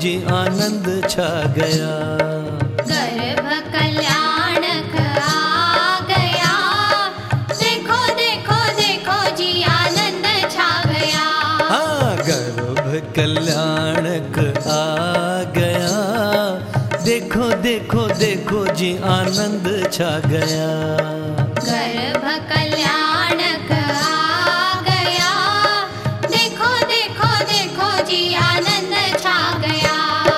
जी आनंद छा गया। गर्भ कल्याणक आ गया, देखो देखो देखो जी आनंद छा गया। हाँ, गर्भ कल्याणक आ गया, देखो देखो देखो जी आनंद छा गया। गर्भ कल्याणक आ गया, देखो देखो देखो जी आनंद छा गया।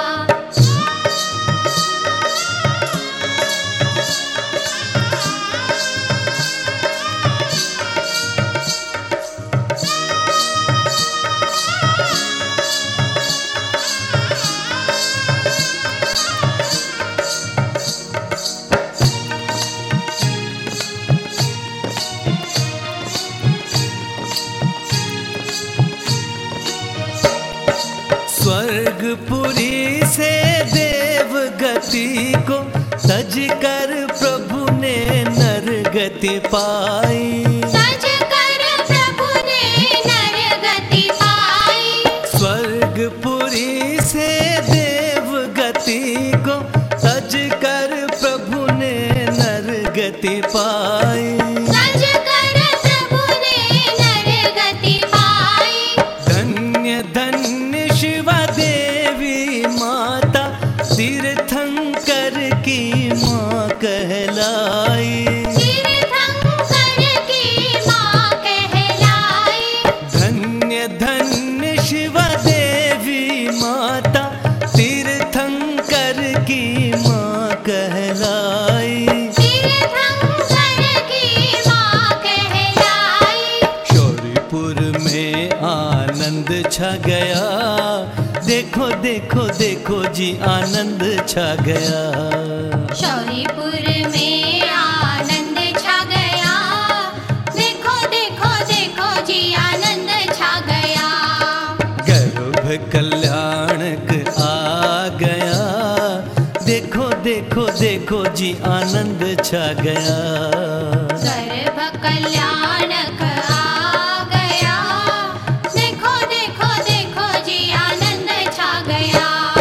स्वर्गपुरी से देव गति को तज कर प्रभु ने नर गति पाई। तज कर प्रभु ने नर गति पाई। स्वर्गपुरी से देव गति को तज कर प्रभु ने नर गति पाई। तज कर प्रभु ने नर गति पाई। धन्य धन्य शिवा देवी माता तीर्थंकर की माँ कहलाई। तीर्थंकर की माँ कहलाई। धन्य धन्य शिवा देवी माता तीर्थंकर की माँ कहलाई। तीर्थंकर की माँ कहलाई। शौरीपुर में आनंद छा गया, देखो देखो देखो जी आनंद छा गया। शौरीपुर में आनंद छा गया, देखो देखो देखो जी आनंद छा गया। गर्भ कल्याणक आ गया, देखो देखो देखो जी आनंद छा गया। गर्भ कल्याणक आ गया, देखो देखो देखो जी आनंद छा गया।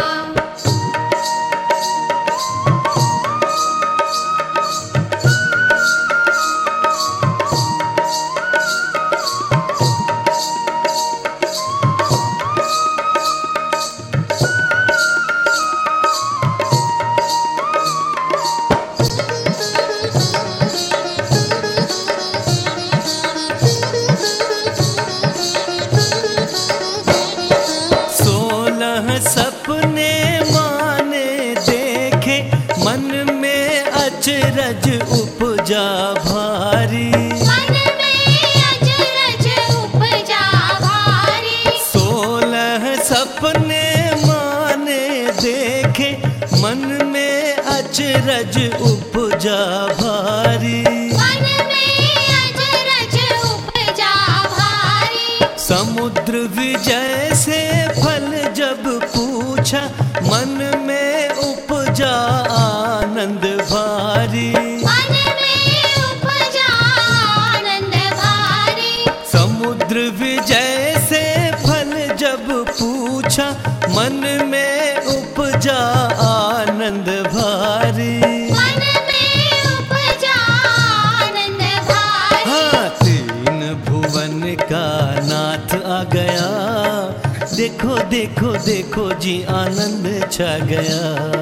सपने माने देखे, मन में अचरज उपजा भारी। मन में अचरज उपजा भारी। 16 सपने माने देखे, मन में अचरज उपजा भारी। मन में अचरज उपजा भारी। समुद्र विजय से फल जब पूछा, मन में उपजा आनंद भारी। मन में उपजा आनंद भारी। समुद्र विजय से फल जब पूछा, मन में उपजा आनंद भारी। मन में उपजा आनंद भारी। हाँ, 3 भुवन का नाथ आ गया, देखो देखो देखो जी आनंद छा गया।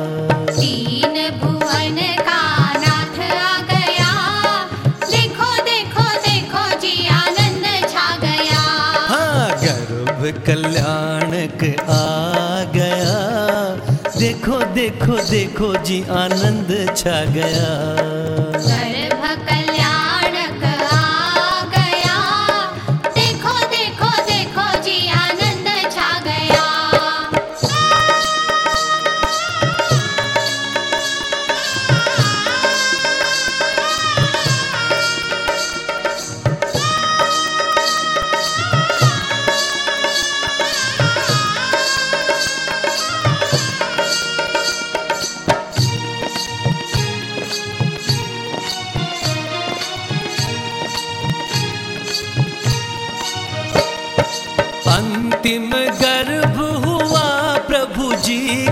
3 भुवन का नाथ आ गया, देखो देखो देखो जी आनंद छा गया। हाँ, गर्भ कल्याणक आ गया, देखो देखो देखो जी आनंद छा गया। गर्भ कल्याणक आ गया, देखो देखो देखो जी आनंद छा गया। अंतिम गर्भ हुआ प्रभु जी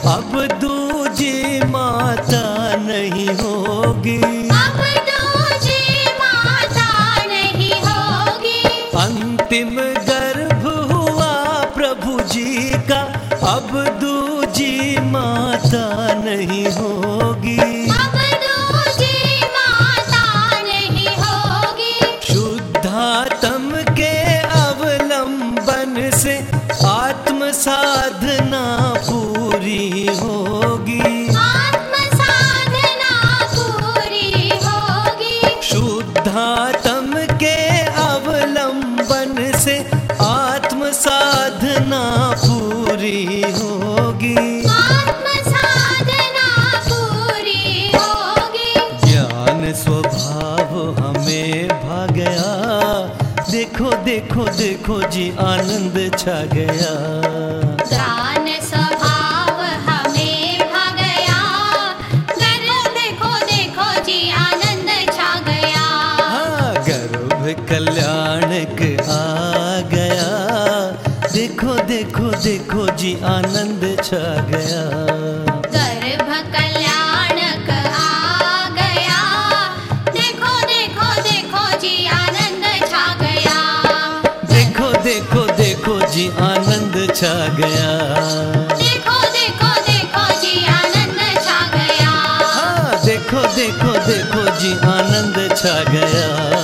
अब दूजी माता नहीं होगी, अब दूजी माता नहीं होगी। अंतिम गर्भ हुआ प्रभु जी का, अब दूजी माता नहीं होगी, अब दूजी माता नहीं होगी। शुद्धात्म के अवलंबन से आत्म साधना पूरी होगी, आत्म साधना पूरी होगी। शुद्धात्म के अवलंबन से आत्म साधना पूरी होगी, आत्म साधना पूरी होगी। ज्ञान स्वभाव हमें भा गया, देखो देखो देखो जी आनंद छा गया, ज्ञान स्वभाव हमें भा गया, गर्भ देखो देखो जी आनंद छा गया। हाँ गर्भ कल्याणक आ गया, देखो देखो देखो जी आनंद छा गया, गर्भ कल्याणक आ गया, देखो देखो देखो जी आनंद छा गया। देखो देखो देखो जी आनंद छा गया, देखो देखो देखो जी आनंद छा गया। हाँ देखो देखो देखो जी आनंद छा गया।